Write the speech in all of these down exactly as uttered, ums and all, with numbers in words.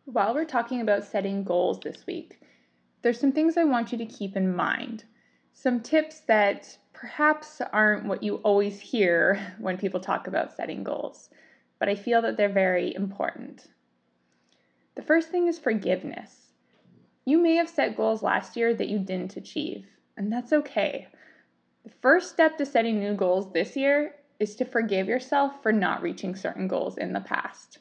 While we're talking about setting goals this week, there's some things I want you to keep in mind. Some tips that perhaps aren't what you always hear when people talk about setting goals, but I feel that they're very important. The first thing is forgiveness. You may have set goals last year that you didn't achieve, and that's okay. The first step to setting new goals this year is to forgive yourself for not reaching certain goals in the past.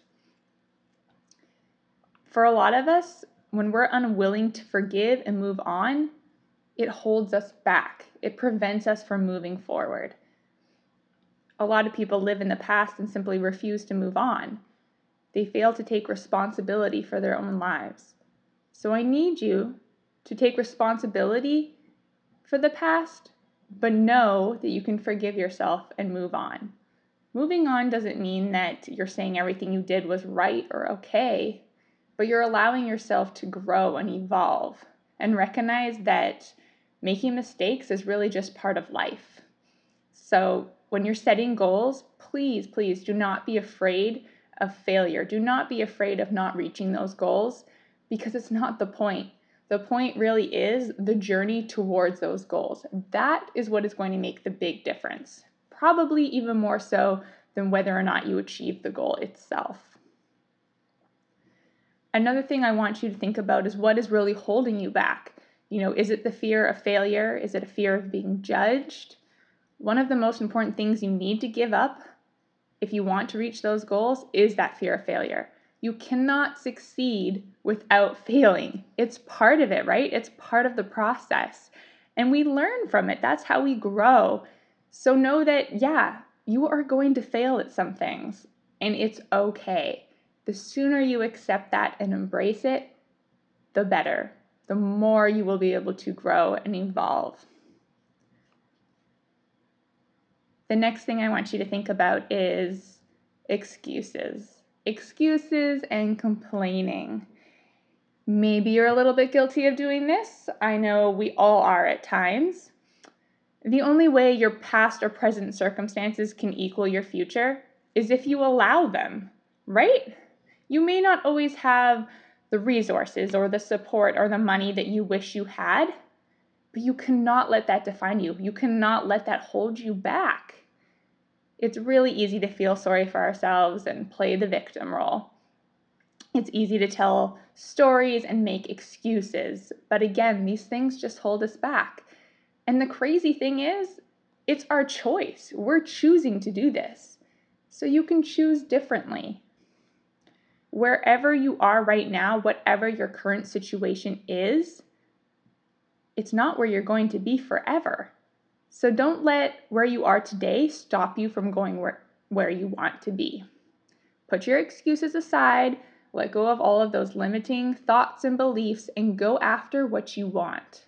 For a lot of us, when we're unwilling to forgive and move on, it holds us back. It prevents us from moving forward. A lot of people live in the past and simply refuse to move on. They fail to take responsibility for their own lives. So I need you to take responsibility for the past, but know that you can forgive yourself and move on. Moving on doesn't mean that you're saying everything you did was right or okay, but you're allowing yourself to grow and evolve and recognize that making mistakes is really just part of life. So when you're setting goals, please, please do not be afraid of failure. Do not be afraid of not reaching those goals, because it's not the point. The point really is the journey towards those goals. That is what is going to make the big difference, probably even more so than whether or not you achieve the goal itself. Another thing I want you to think about is what is really holding you back. You know, is it the fear of failure? Is it a fear of being judged? One of the most important things you need to give up if you want to reach those goals is that fear of failure. You cannot succeed without failing. It's part of it, right? It's part of the process. And we learn from it. That's how we grow. So know that, yeah, you are going to fail at some things, and it's okay. The sooner you accept that and embrace it, the better. The more you will be able to grow and evolve. The next thing I want you to think about is excuses. Excuses and complaining. Maybe you're a little bit guilty of doing this. I know we all are at times. The only way your past or present circumstances can equal your future is if you allow them, right? You may not always have the resources or the support or the money that you wish you had, but you cannot let that define you. You cannot let that hold you back. It's really easy to feel sorry for ourselves and play the victim role. It's easy to tell stories and make excuses, but again, these things just hold us back. And the crazy thing is, it's our choice. We're choosing to do this. So you can choose differently. Wherever you are right now, whatever your current situation is, it's not where you're going to be forever. So don't let where you are today stop you from going where, where you want to be. Put your excuses aside, let go of all of those limiting thoughts and beliefs, and go after what you want.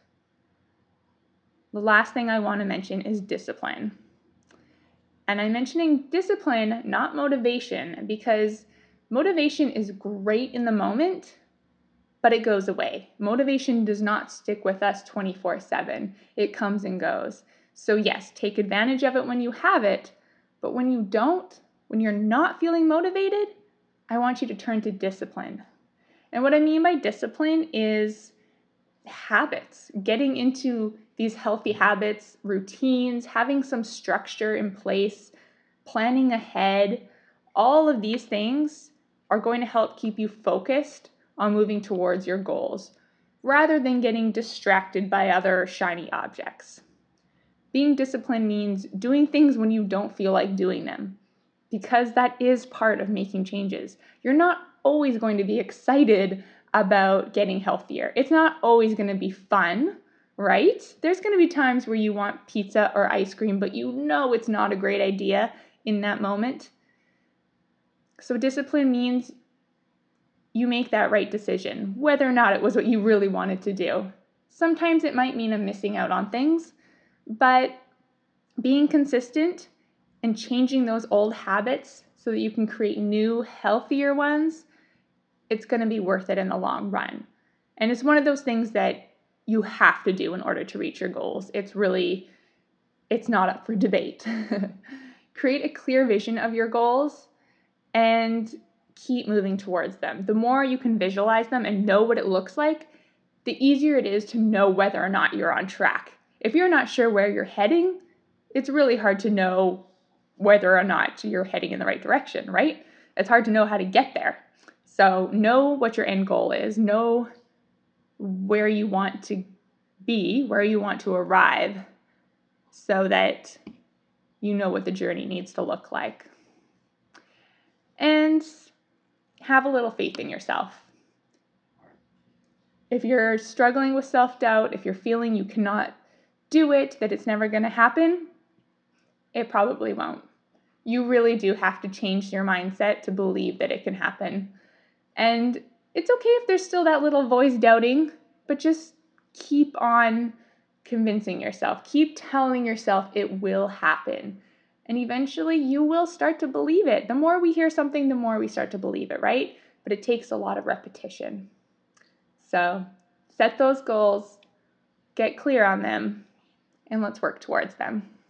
The last thing I want to mention is discipline. And I'm mentioning discipline, not motivation, because motivation is great in the moment, but it goes away. Motivation does not stick with us twenty-four seven. It comes and goes. So yes, take advantage of it when you have it, but when you don't, when you're not feeling motivated, I want you to turn to discipline. And what I mean by discipline is habits, getting into these healthy habits, routines, having some structure in place, planning ahead. All of these things are going to help keep you focused on moving towards your goals, rather than getting distracted by other shiny objects. Being disciplined means doing things when you don't feel like doing them, because that is part of making changes. You're not always going to be excited about getting healthier. It's not always going to be fun, right? There's going to be times where you want pizza or ice cream, but you know it's not a great idea in that moment. So discipline means you make that right decision, whether or not it was what you really wanted to do. Sometimes it might mean I'm missing out on things, but being consistent and changing those old habits so that you can create new, healthier ones, it's going to be worth it in the long run. And it's one of those things that you have to do in order to reach your goals. It's really, it's not up for debate. Create a clear vision of your goals and keep moving towards them. The more you can visualize them and know what it looks like, the easier it is to know whether or not you're on track. If you're not sure where you're heading, it's really hard to know whether or not you're heading in the right direction, right? It's hard to know how to get there. So know what your end goal is. Know where you want to be, where you want to arrive, so that you know what the journey needs to look like. And have a little faith in yourself. If you're struggling with self-doubt, if you're feeling you cannot do it, that it's never going to happen, it probably won't. You really do have to change your mindset to believe that it can happen. And it's okay if there's still that little voice doubting, but just keep on convincing yourself. Keep telling yourself it will happen. And eventually you will start to believe it. The more we hear something, the more we start to believe it, right? But it takes a lot of repetition. So set those goals, get clear on them, and let's work towards them.